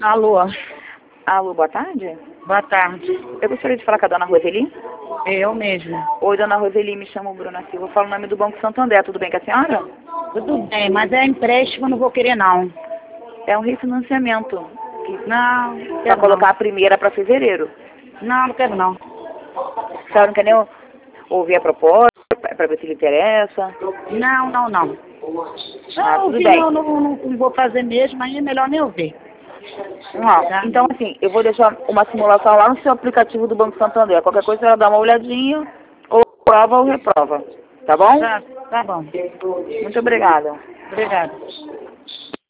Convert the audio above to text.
Alô, Alô, boa tarde. boa tarde. Eu gostaria de falar com a dona Roseli. Eu mesma. Oi, dona Roseli, me chamo Bruna Silva. Eu falo o nome do Banco Santander. Tudo bem com a senhora? Tudo bem, mas é empréstimo, não vou querer não. É um refinanciamento. Não, Para quero colocar a não. primeira para fevereiro. Não quero não. A senhora não quer nem ouvir a proposta para ver se lhe interessa? Não. Ah, Não, tudo ouvi bem. não vou fazer mesmo, aí é melhor nem ouvir. Tá? Então, assim, eu vou deixar uma simulação lá no seu aplicativo do Banco Santander. Qualquer coisa, ela dá uma olhadinha, ou prova ou reprova. Tá bom? Tá bom. Muito obrigada. Obrigada.